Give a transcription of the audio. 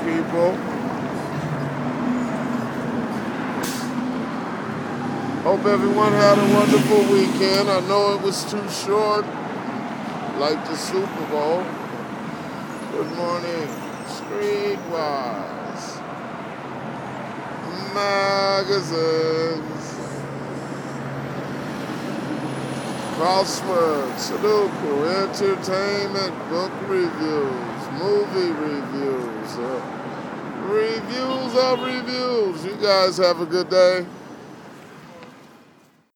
people. Hope everyone had a wonderful weekend. I know it was too short, like the Super Bowl. Good morning, Streetwise Magazines, crossword, Sudoku, entertainment, book reviews, movie reviews, reviews of reviews. You guys have a good day.